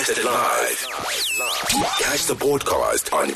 Broadcasted live. Catch the podcast on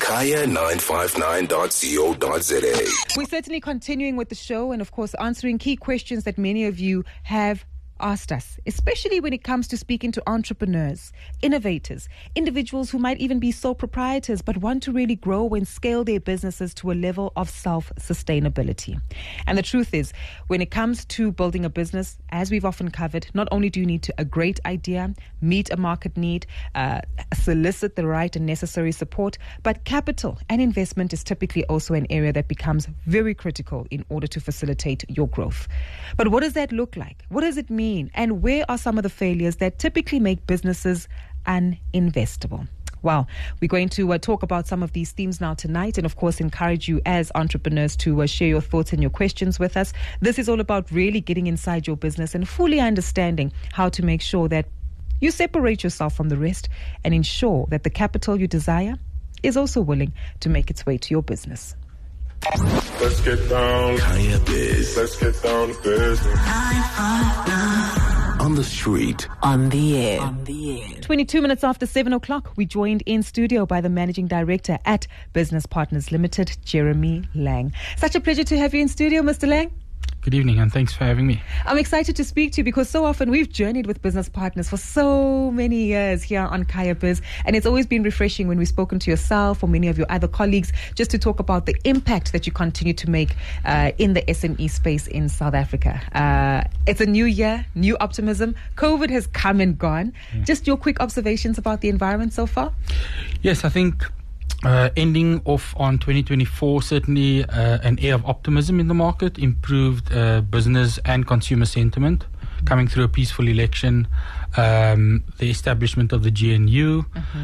kaya959.co.za. We're certainly continuing with the show and, of course, answering key questions that many of you have asked us, especially when it comes to speaking to entrepreneurs, innovators, individuals who might even be sole proprietors but want to really grow and scale their businesses to a level of self-sustainability. And the truth is, when it comes to building a business, as we've often covered, not only do you need a great idea, meet a market need, solicit the right and necessary support, but capital and investment is typically also an area that becomes very critical in order to facilitate your growth. But what does that look like? What does it mean? And where are some of the failures that typically make businesses uninvestable? Well, we're going to talk about some of these themes now tonight and, of course, encourage you as entrepreneurs to share your thoughts and your questions with us. This is all about really getting inside your business and fully understanding how to make sure that you separate yourself from the rest and ensure that the capital you desire is also willing to make its way to your business. Let's get down. Kaya Biz. Let's get down to business. On the street. On the air. 22 minutes after 7 o'clock, we joined in studio by the Managing Director at Business Partners Limited, Jeremy Lang. Such a pleasure to have you in studio, Mr. Lang. Good evening, and thanks for having me. I'm excited to speak to you because so often we've journeyed with business partners for so many years here on Kaya Biz, and it's always been refreshing when we've spoken to yourself or many of your other colleagues just to talk about the impact that you continue to make in the SME space in South Africa. It's a new year, new optimism. COVID has come and gone. Yeah. Just your quick observations about the environment so far? Yes, I think ending off on 2024, certainly an air of optimism in the market, improved business and consumer sentiment, coming through a peaceful election, the establishment of the GNU,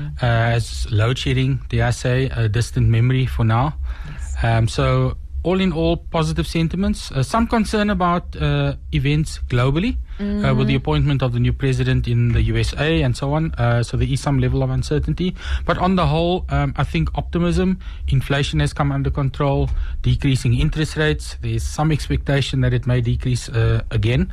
as load shedding, dare I say, a distant memory for now. Yes. So all in all, positive sentiments. Some concern about events globally, with the appointment of the new president in the USA and so on. So there is some level of uncertainty. But on the whole, I think optimism. Inflation has come under control, decreasing interest rates. There's some expectation that it may decrease again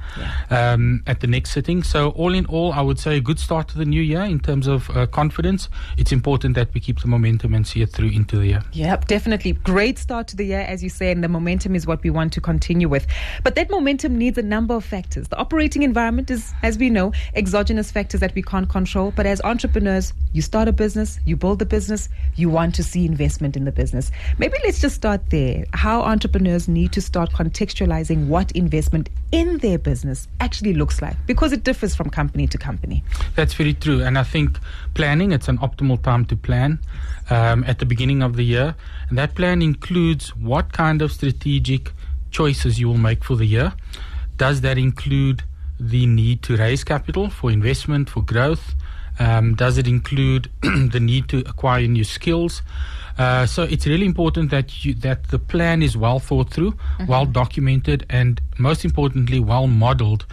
at the next sitting. So all in all, I would say a good start to the new year in terms of confidence. It's important that we keep the momentum and see it through into the year. Yep, definitely. Great start to the year, as you say, and the momentum is what we want to continue with. But that momentum needs a number of factors. The operating environment is, as we know, exogenous factors that we can't control. But as entrepreneurs, you start a business, you build a business, you want to see investment in the business. Maybe let's just start there. How entrepreneurs need to start contextualizing what investment in their business actually looks like, because it differs from company to company. That's very true. And I think planning, it's an optimal time to plan at the beginning of the year. And that plan includes what kind of strategic choices you will make for the year. Does that include the need to raise capital for investment, for growth? Does it include the need to acquire new skills? So it's really important that the plan is well thought through, well documented, and most importantly, well modeled.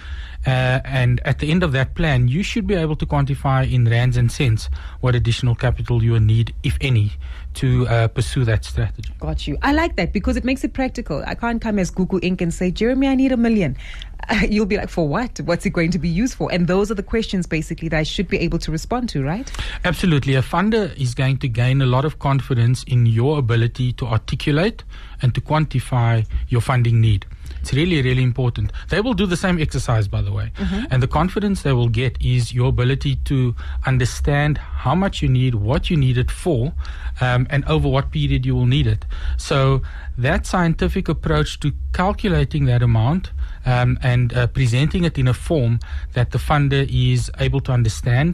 And at the end of that plan, you should be able to quantify in rands and cents what additional capital you will need, if any, to pursue that strategy. Got you. I like that because it makes it practical. I can't come as Google Inc. and say, Jeremy, I need $1 million. You'll be like, for what? What's it going to be used for? And those are the questions basically that I should be able to respond to, right? Absolutely. A funder is going to gain a lot of confidence in your ability to articulate and to quantify your funding need. It's really, really important. They will do the same exercise, by the way. And the confidence they will get is your ability to understand how much you need, what you need it for, and over what period you will need it. So that scientific approach to calculating that amount and presenting it in a form that the funder is able to understand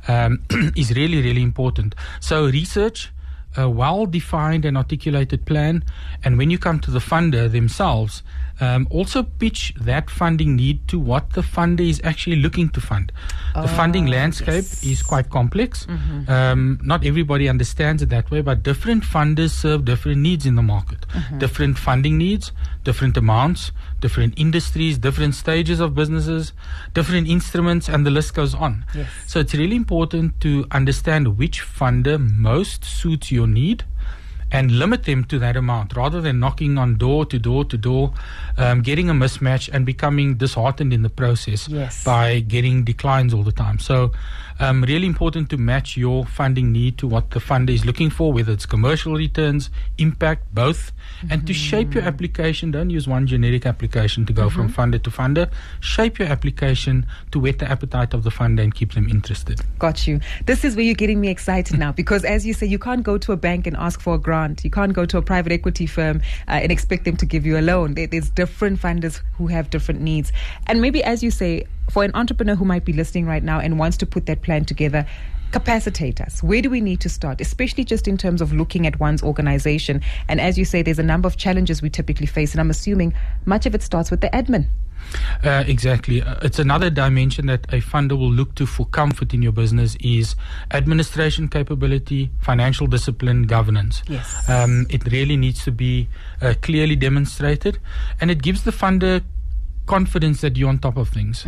is really, really important. So research, a well-defined and articulated plan, and when you come to the funder themselves, also pitch that funding need to what the funder is actually looking to fund. The funding landscape is quite complex. Not everybody understands it that way, but different funders serve different needs in the market. Different funding needs, different amounts, different industries, different stages of businesses, different instruments, and the list goes on. So it's really important to understand which funder most suits your need and limit them to that amount rather than knocking on door to door to door, getting a mismatch and becoming disheartened in the process by getting declines all the time. So really important to match your funding need to what the funder is looking for, whether it's commercial returns, impact, both, and to shape your application. Don't use one generic application to go from funder to funder. Shape your application to whet the appetite of the funder and keep them interested. Got you. This is where you're getting me excited now, because as you say, you can't go to a bank and ask for a grant. You can't go to a private equity firm and expect them to give you a loan. There's different funders who have different needs. And maybe, as you say, for an entrepreneur who might be listening right now and wants to put that plan together, capacitate us. Where do we need to start, especially just in terms of looking at one's organization? And as you say, there's a number of challenges we typically face, and I'm assuming much of it starts with the admin. Exactly. It's another dimension that a funder will look to for comfort in your business is administration capability, financial discipline, governance. Yes. It really needs to be clearly demonstrated, and it gives the funder confidence that you're on top of things.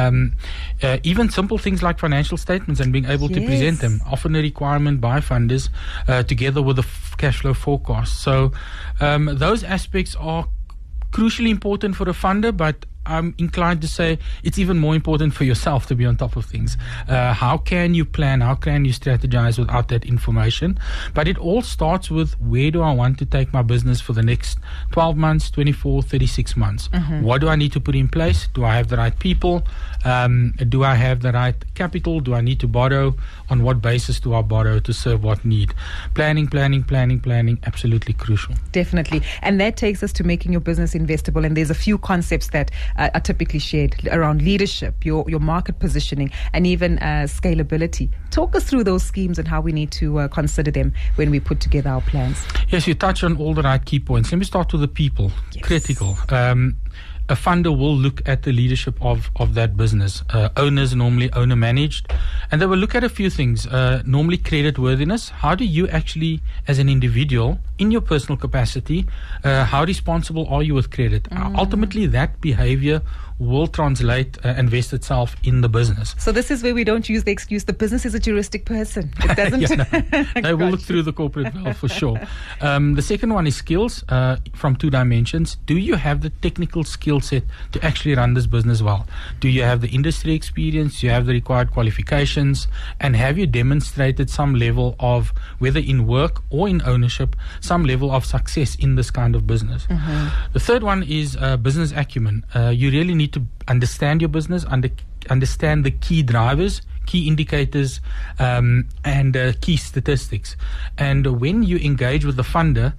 Even simple things like financial statements and being able to present them, often a requirement by funders together with a cash flow forecast. So those aspects are crucially important for a funder, but I'm inclined to say it's even more important for yourself to be on top of things. How can you plan? How can you strategize without that information? But it all starts with, where do I want to take my business for the next 12 months, 24, 36 months? What do I need to put in place? Do I have the right people? Do I have the right capital? Do I need to borrow? On what basis do I borrow to serve what need? Planning, absolutely crucial. Definitely. And that takes us to making your business investable. And there's a few concepts that are typically shared around leadership, your market positioning, and even scalability. Talk us through those schemes and how we need to consider them when we put together our plans. Yes, you touch on all the right key points. Let me start with the people. Critical. A funder will look at the leadership of that business. Owners normally owner managed, and they will look at a few things. Normally credit worthiness. How do you actually, as an individual, in your personal capacity, how responsible are you with credit? Ultimately, that behavior will translate and vest itself in the business. So this is where we don't use the excuse, the business is a juristic person. It doesn't. They will look through the corporate veil for sure. The second one is skills from two dimensions. Do you have the technical skill set to actually run this business well? Do you have the industry experience? Do you have the required qualifications? And have you demonstrated some level of, whether in work or in ownership, some level of success in this kind of business? The third one is business acumen. You really need to understand your business, understand the key drivers, key indicators, and key statistics. And when you engage with the funder,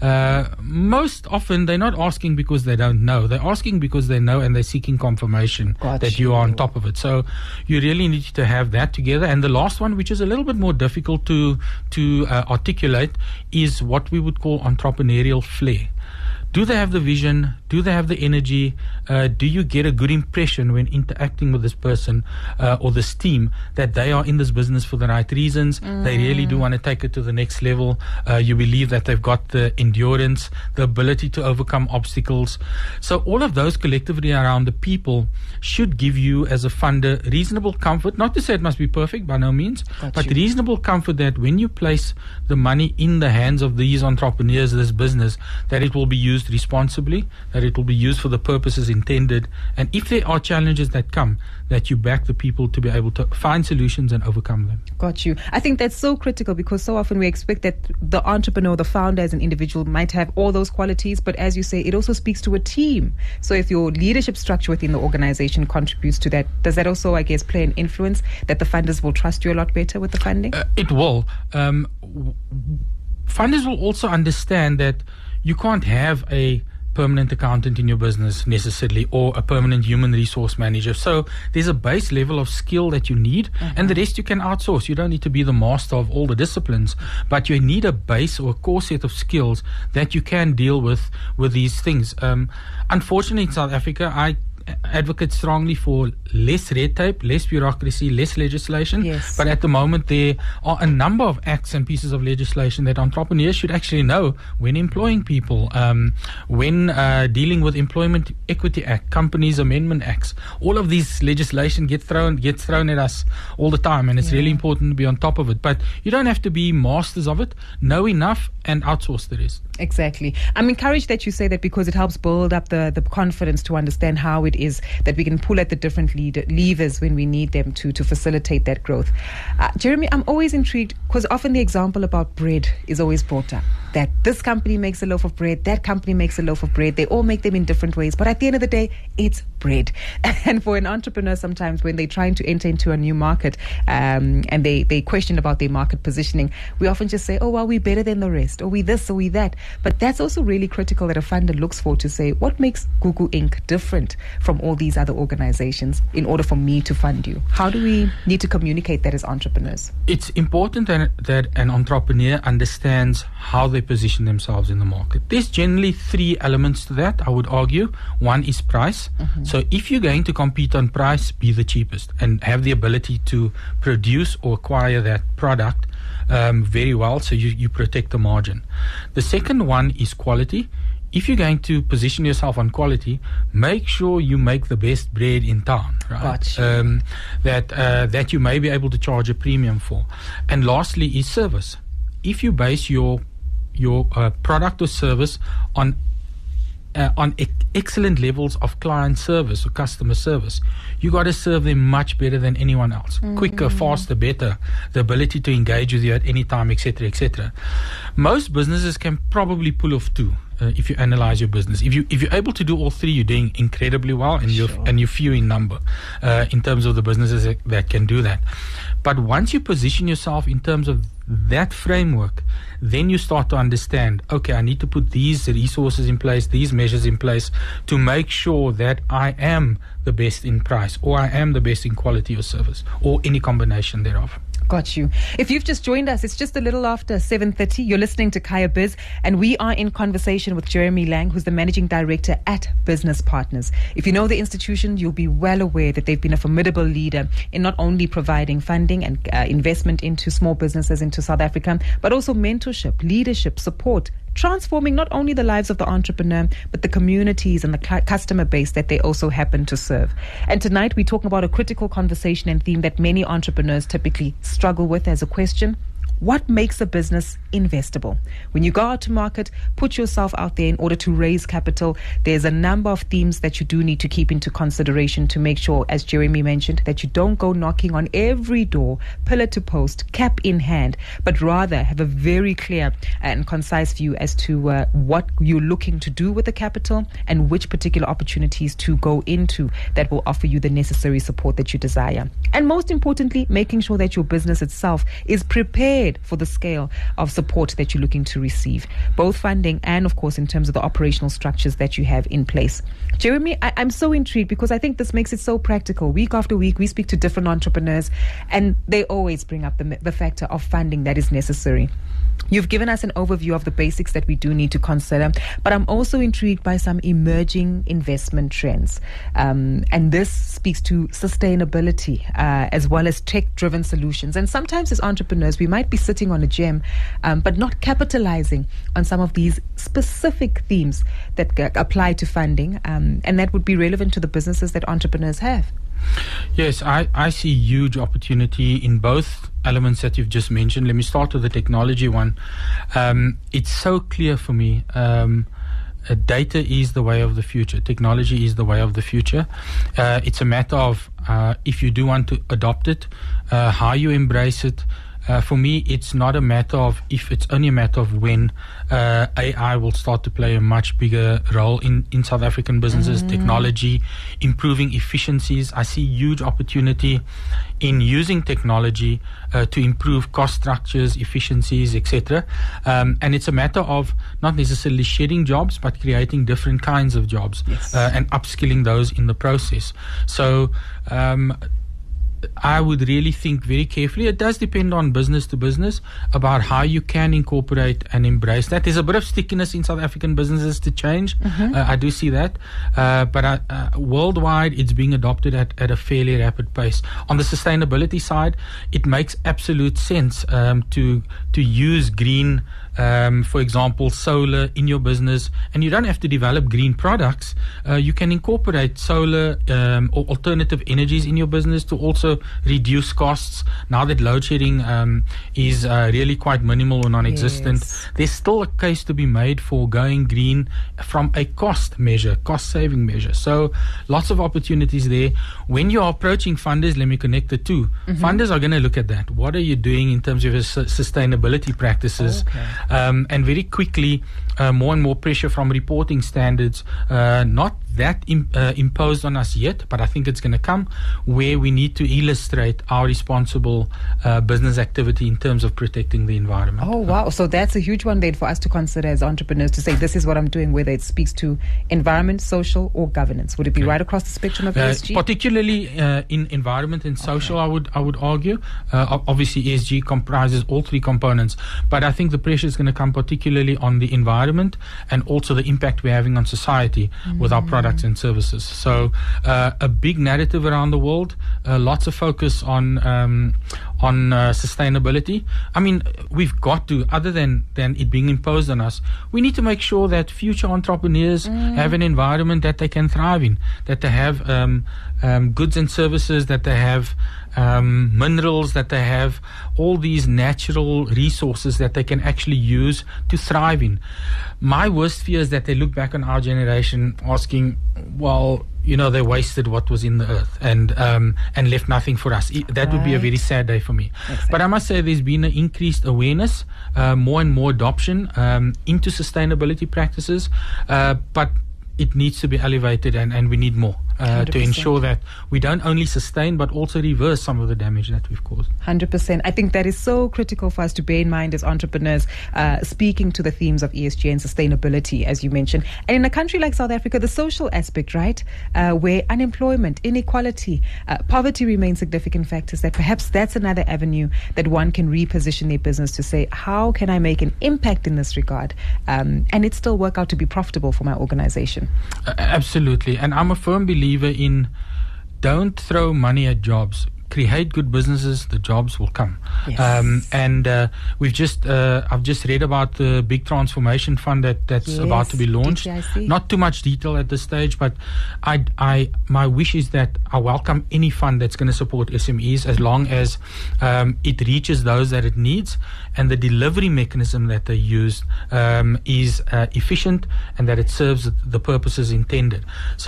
most often they're not asking because they don't know. They're asking because they know, and they're seeking confirmation that you are on top of it. So you really need to have that together. And the last one, which is a little bit more difficult to articulate, is what we would call entrepreneurial flair. Do they have the vision? Do they have the energy? Do you get a good impression when interacting with this person or this team that they are in this business for the right reasons? They really do want to take it to the next level. You believe that they've got the endurance, the ability to overcome obstacles. So all of those collectively around the people should give you, as a funder, reasonable comfort. Not to say it must be perfect, by no means, but reasonable comfort that when you place the money in the hands of these entrepreneurs, this business, that it will be used responsibly, that it will be used for the purposes intended, and if there are challenges that come, that you back the people to be able to find solutions and overcome them. Got you. I think that's so critical, because so often we expect that the entrepreneur, the founder as an individual might have all those qualities, but as you say, it also speaks to a team. So if your leadership structure within the organization contributes to that, does that also, I guess, play an influence that the funders will trust you a lot better with the funding? It will. Funders will also understand that you can't have a permanent accountant in your business necessarily, or a permanent human resource manager. So there's a base level of skill that you need, and the rest you can outsource. You don't need to be the master of all the disciplines, but you need a base or a core set of skills that you can deal with these things. Unfortunately, in South Africa, advocate strongly for less red tape, less bureaucracy, less legislation. Yes. But at the moment, there are a number of acts and pieces of legislation that entrepreneurs should actually know when employing people, when dealing with Employment Equity Act, Companies Amendment Acts. All of these legislation gets thrown at us all the time, and it's really important to be on top of it. But you don't have to be masters of it. Know enough and outsource the rest. Exactly. I'm encouraged that you say that because it helps build up the confidence to understand how it is that we can pull at the different levers when we need them to facilitate that growth. Jeremy, I'm always intrigued because often the example about bread is always brought up. That this company makes a loaf of bread, that company makes a loaf of bread. They all make them in different ways. But at the end of the day, it's bread. And for an entrepreneur, sometimes when they're trying to enter into a new market and they question about their market positioning, we often just say, oh, well, we're better than the rest, or we this, or we that. But that's also really critical that a funder looks for to say, what makes Gugu Inc. different from all these other organizations in order for me to fund you? How do we need to communicate that as entrepreneurs? It's important that an entrepreneur understands how they position themselves in the market. There's generally 3 elements to that, I would argue. One is price. So if you're going to compete on price, be the cheapest and have the ability to produce or acquire that product very well, so you protect the margin. The second one is quality. If you're going to position yourself on quality, make sure you make the best bread in town, right? Gotcha. That you may be able to charge a premium for. And lastly is service. If you base your product or service on excellent levels of client service or customer service, you got to serve them much better than anyone else. Quicker, faster, better, the ability to engage with you at any time, etc., etc. Most businesses can probably pull off 2 if you analyze your business. If you're able to do all 3, you're doing incredibly well, and you're few in number in terms of the businesses that can do that. But once you position yourself in terms of that framework, then you start to understand, okay, I need to put these resources in place, these measures in place to make sure that I am the best in price, or I am the best in quality of service, or any combination thereof. Got you. If you've just joined us, it's just a little after 7:30. You're listening to Kaya Biz, and we are in conversation with Jeremy Lang, who's the Managing Director at Business Partners. If you know the institution, you'll be well aware that they've been a formidable leader in not only providing funding and investment into small businesses into South Africa, but also mentorship, leadership, support, transforming not only the lives of the entrepreneur, but the communities and the customer base that they also happen to serve. And tonight we're talking about a critical conversation and theme that many entrepreneurs typically struggle with as a question: what makes a business investable? When you go out to market, put yourself out there in order to raise capital, there's a number of themes that you do need to keep into consideration to make sure, as Jeremy mentioned, that you don't go knocking on every door, pillar to post, cap in hand, but rather have a very clear and concise view as to what you're looking to do with the capital and which particular opportunities to go into that will offer you the necessary support that you desire. And most importantly, making sure that your business itself is prepared for the scale of support that you're looking to receive, both funding and, of course, in terms of the operational structures that you have in place. Jeremy, I'm so intrigued because I think this makes it so practical. Week after week, we speak to different entrepreneurs, and they always bring up the factor of funding that is necessary. You've given us an overview of the basics that we do need to consider, but I'm also intrigued by some emerging investment trends. And this speaks to sustainability as well as tech-driven solutions. And sometimes as entrepreneurs, we might be sitting on a gem, but not capitalizing on some of these specific themes that apply to funding, and that would be relevant to the businesses that entrepreneurs have. Yes, I see huge opportunity in both elements that you've just mentioned. Let me start with the technology one. It's so clear for me. Data is the way of the future. Technology is the way of the future. It's a matter of if you do want to adopt it, how you embrace it. For me, it's not a matter of if, it's only a matter of when AI will start to play a much bigger role in South African businesses, technology, improving efficiencies. I see huge opportunity in using technology to improve cost structures, efficiencies, etc. And it's a matter of not necessarily shedding jobs, but creating different kinds of jobs and upskilling those in the process. So I would really think very carefully. It does depend on business to business about how you can incorporate and embrace that. There's a bit of stickiness in South African businesses to change. I do see that. But worldwide, it's being adopted at a fairly rapid pace. On the sustainability side, it makes absolute sense to use green, for example, solar in your business. And you don't have to develop green products. You can incorporate solar or alternative energies in your business to also reduce costs. Now that load shedding is really quite minimal or non-existent, there's still a case to be made for going green from a cost-saving measure. So lots of opportunities there. When you're approaching funders, let me connect the two. Funders are going to look at that. What are you doing in terms of your sustainability practices? And very quickly, more and more pressure from reporting standards, not that imposed on us yet, but I think it's going to come, where we need to illustrate our responsible business activity in terms of protecting the environment. Oh, wow. So that's a huge one then for us to consider as entrepreneurs, to say this is what I'm doing, whether it speaks to environment, social, or governance. Would it be right across the spectrum of ESG? Particularly in environment and social, I would argue. Obviously, ESG comprises all three components, but I think the pressure is going to come particularly on the environment and also the impact we're having on society with our products and services. So a big narrative around the world, lots of focus on sustainability. I mean, we've got to, other than it being imposed on us, we need to make sure that future entrepreneurs have an environment that they can thrive in, that they have goods and services, that they have minerals, that they have all these natural resources that they can actually use to thrive in. My worst fear is that they look back on our generation asking, well, they wasted what was in the earth and left nothing for us. That would be a very sad day for me. Exactly. But I must say there's been an increased awareness, more and more adoption into sustainability practices, but it needs to be elevated and we need more to ensure that we don't only sustain but also reverse some of the damage that we've caused. 100%. I think that is so critical for us to bear in mind as entrepreneurs, speaking to the themes of ESG and sustainability, as you mentioned. And in a country like South Africa, the social aspect, right, where unemployment, inequality, poverty remain significant factors, that perhaps that's another avenue that one can reposition their business to say, how can I make an impact in this regard? And it still work out to be profitable for my organization. Absolutely. And I'm a firm believer in don't throw money at jobs. Create good businesses, the jobs will come. Yes. I've just read about the big transformation fund that's about to be launched. DTIC. Not too much detail at this stage, but my wish is that I welcome any fund that's going to support SMEs as long as it reaches those that it needs and the delivery mechanism that they use is efficient and that it serves the purposes intended.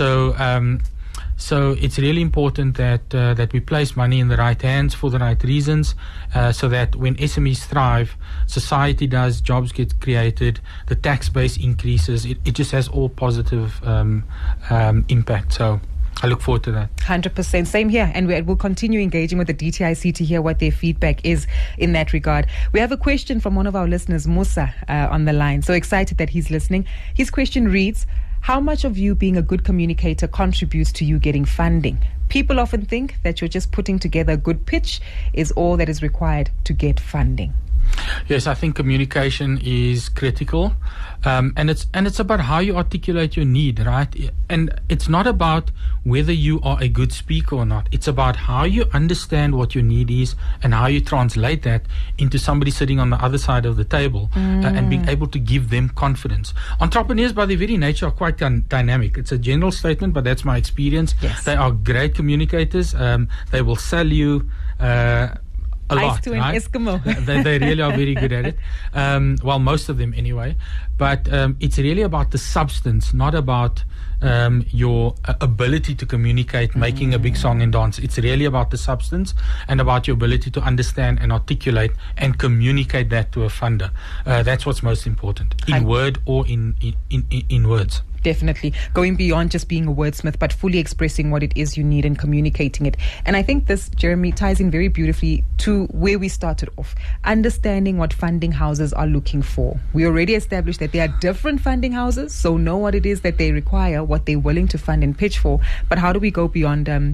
So it's really important that we place money in the right hands for the right reasons, so that when SMEs thrive, society does, jobs get created, the tax base increases. It just has all positive impact. So I look forward to that. 100%. Same here. And we'll continue engaging with the DTIC to hear what their feedback is in that regard. We have a question from one of our listeners, Musa, on the line. So excited that he's listening. His question reads, how much of you being a good communicator contributes to you getting funding? People often think that you're just putting together a good pitch is all that is required to get funding. Yes, I think communication is critical, and it's about how you articulate your need, right? And it's not about whether you are a good speaker or not. It's about how you understand what your need is and how you translate that into somebody sitting on the other side of the table and being able to give them confidence. Entrepreneurs, by their very nature, are quite dynamic. It's a general statement, but that's my experience. Yes. They are great communicators. They will sell you a lot, to an Eskimo. They really are very good at it. Well, most of them anyway. But it's really about the substance, not about your ability to communicate, making a big song and dance. It's really about the substance and about your ability to understand and articulate and communicate that to a funder. That's what's most important, in word or in words. Definitely. Going beyond just being a wordsmith, but fully expressing what it is you need and communicating it. And I think this, Jeremy, ties in very beautifully to where we started off. Understanding what funding houses are looking for. We already established that there are different funding houses, so know what it is that they require, what they're willing to fund and pitch for. But how do we go beyond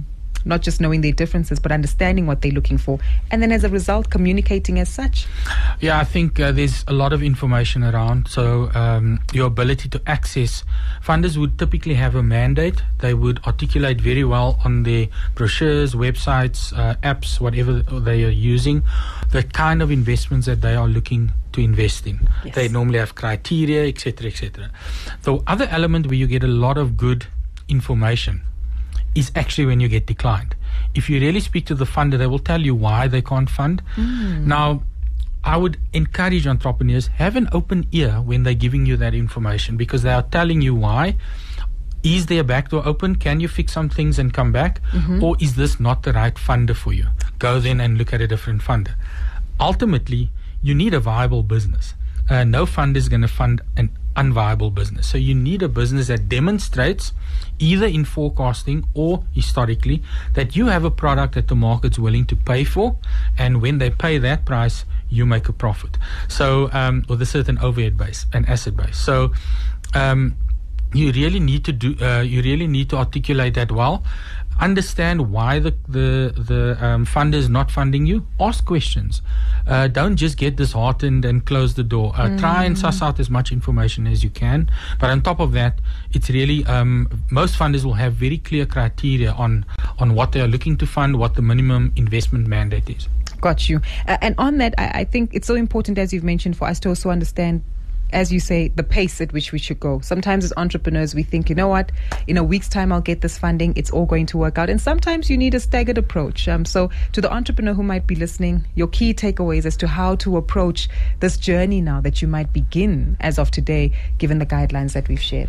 not just knowing their differences, but understanding what they're looking for, and then as a result, communicating as such? Yeah, I think there's a lot of information around. So your ability to access, funders would typically have a mandate. They would articulate very well on their brochures, websites, apps, whatever they are using, the kind of investments that they are looking to invest in. Yes. They normally have criteria, etc., etc. The other element where you get a lot of good information is actually when you get declined. If you really speak to the funder, they will tell you why they can't fund. Now, I would encourage entrepreneurs, have an open ear when they're giving you that information, because they are telling you why. Is there a back door open? Can you fix some things and come back? Or is this not the right funder for you? Go then and look at a different funder. Ultimately, you need a viable business. No funder is going to fund an unviable business. So you need a business that demonstrates, either in forecasting or historically, that you have a product that the market's willing to pay for, and when they pay that price, you make a profit. So with a certain overhead base and asset base. So you really need to articulate that well. Understand why the funder is not funding you. Ask questions. Don't just get disheartened and close the door. Try and suss out as much information as you can. But on top of that, it's really most funders will have very clear criteria on what they are looking to fund, what the minimum investment mandate is. Got you. And on that, I think it's so important, as you've mentioned, for us to also understand, as you say, the pace at which we should go. Sometimes as entrepreneurs, we think, you know what, in a week's time, I'll get this funding. It's all going to work out. And sometimes you need a staggered approach. So to the entrepreneur who might be listening, your key takeaways as to how to approach this journey now that you might begin as of today, given the guidelines that we've shared.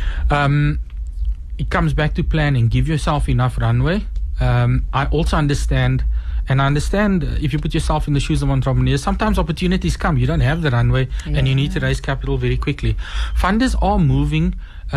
It comes back to planning. Give yourself enough runway. I also understand, and I understand if you put yourself in the shoes of entrepreneurs, sometimes opportunities come. You don't have the runway, and you need to raise capital very quickly. Funders are moving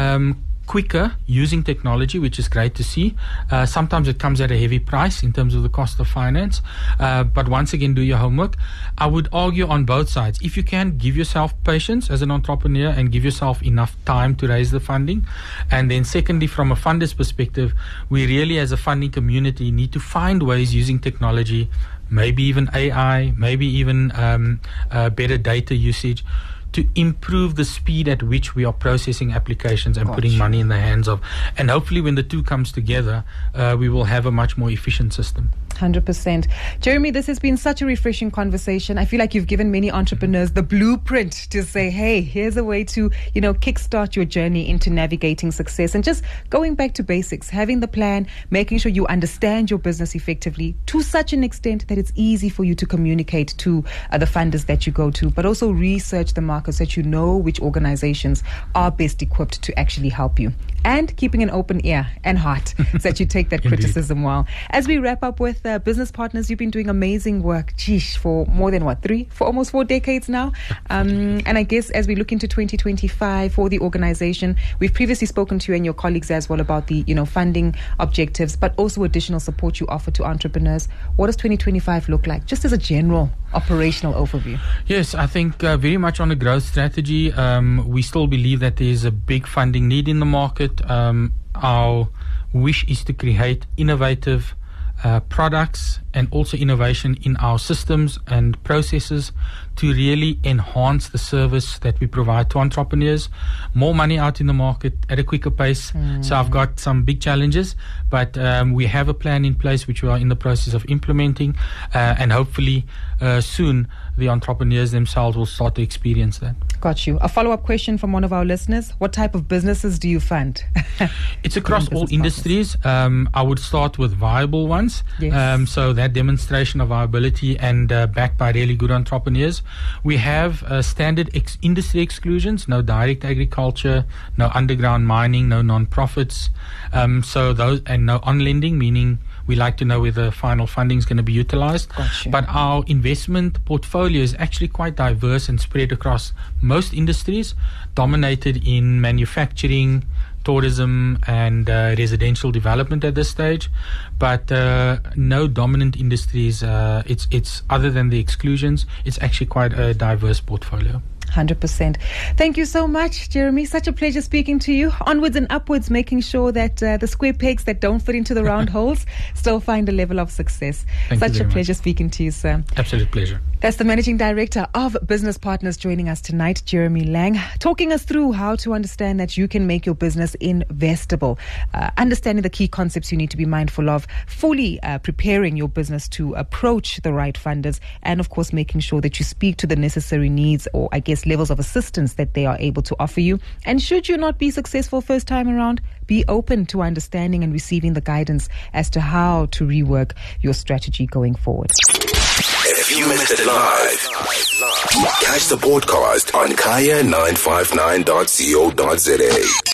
quicker using technology, which is great to see. Sometimes it comes at a heavy price in terms of the cost of finance. But once again, do your homework. I would argue on both sides. If you can, give yourself patience as an entrepreneur and give yourself enough time to raise the funding. And then secondly, from a funder's perspective, we really as a funding community need to find ways using technology, maybe even AI, maybe even better data usage, to improve the speed at which we are processing applications and putting money in the hands of. And hopefully when the two comes together, we will have a much more efficient system. 100%. Jeremy, this has been such a refreshing conversation. I feel like you've given many entrepreneurs the blueprint to say, hey, here's a way to, kickstart your journey into navigating success. And just going back to basics, having the plan, making sure you understand your business effectively to such an extent that it's easy for you to communicate to the funders that you go to, but also research the market so that you know which organizations are best equipped to actually help you. And keeping an open ear and heart so that you take that criticism well. As we wrap up with business partners, you've been doing amazing work, for more than for almost 4 decades now. And I guess as we look into 2025 for the organization, we've previously spoken to you and your colleagues as well about the funding objectives, but also additional support you offer to entrepreneurs. What does 2025 look like, just as a general operational overview? Yes, I think very much on a growth strategy. We still believe that there is a big funding need in the market. Our wish is to create innovative products and also innovation in our systems and processes to really enhance the service that we provide to entrepreneurs. More money out in the market at a quicker pace. So I've got some big challenges, but we have a plan in place which we are in the process of implementing, and hopefully soon the entrepreneurs themselves will start to experience that. Got you. A follow-up question from one of our listeners. What type of businesses do you fund? It's across all industries. I would start with viable ones. Yes. So that demonstration of viability and backed by really good entrepreneurs. We have standard industry exclusions, no direct agriculture, no underground mining, no non-profits. So those, and no on-lending, meaning we like to know where the final funding is going to be utilized. Gotcha. But our investment portfolio is actually quite diverse and spread across most industries, dominated in manufacturing, tourism, and residential development at this stage, but no dominant industries. It's other than the exclusions, it's actually quite a diverse portfolio. 100%. Thank you so much, Jeremy. Such a pleasure speaking to you. Onwards and upwards, making sure that the square pegs that don't fit into the round holes still find a level of success. Such a pleasure speaking to you, sir. Absolute pleasure. That's the Managing Director of Business Partners joining us tonight, Jeremy Lang, talking us through how to understand that you can make your business investable, understanding the key concepts you need to be mindful of, fully preparing your business to approach the right funders, and of course making sure that you speak to the necessary needs or I guess levels of assistance that they are able to offer you. And should you not be successful first time around, be open to understanding and receiving the guidance as to how to rework your strategy going forward. If you missed it live, catch the podcast on kaya959.co.za.